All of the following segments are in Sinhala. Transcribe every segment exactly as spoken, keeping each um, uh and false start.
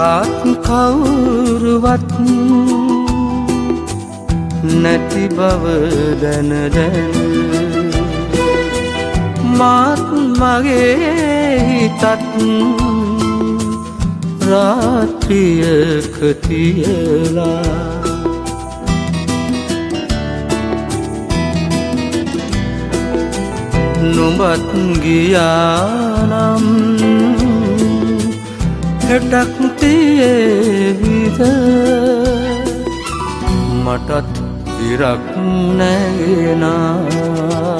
කාත් කවුරුවත් නැති බව දැන දැන මාත් මගේ හිතත් රාත්‍රියක තියලා නුඹත් ගියානම් හෙටක් තියේවිද මටත් ඉරක් නැගෙනා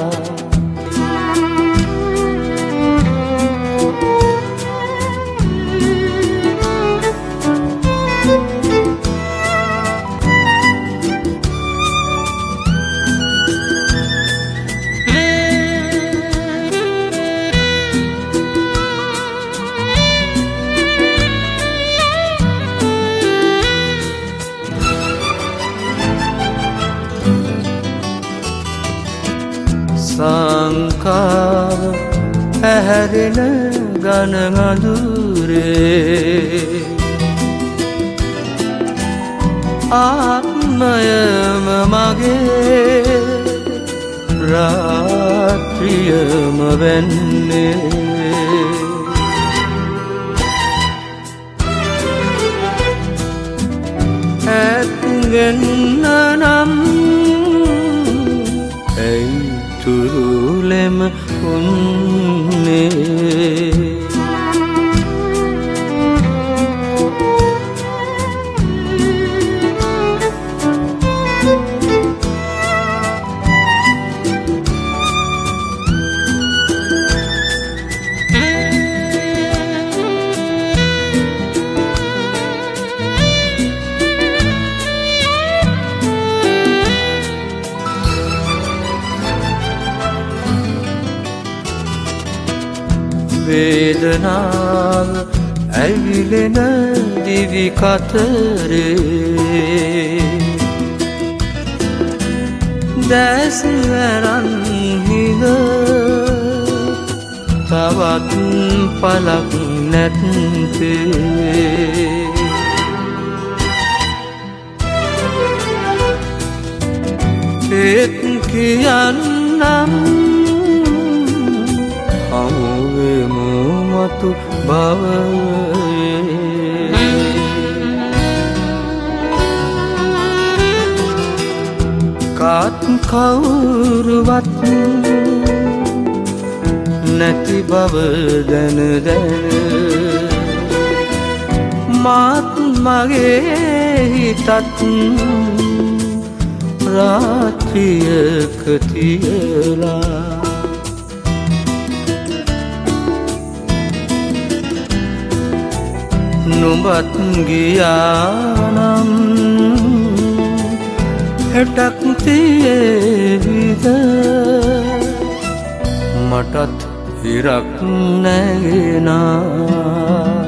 සංකාව පැහැරෙන ගන අඳුරේ ආත්මයම මගේ රාත්‍රියම වෙන්නේ ඇත්ගෙන්න නම් ඇයි තුරුලෙම උන්නේ වේදනාව ඇවිලෙන දිවි කතරේ දැස් වැරන් හිඟ තවත් පලක් නැත්තේ ඒත් කියන්නම් මතු භවයේ කාත් කවුරුවත් නැති බව දැන දැන මාත් මගේ හිතත් රාත්‍රියක තියලා නුඹත් ගියානම් හෙටක් තියේවිද මටත් ඉරක් නැගෙනා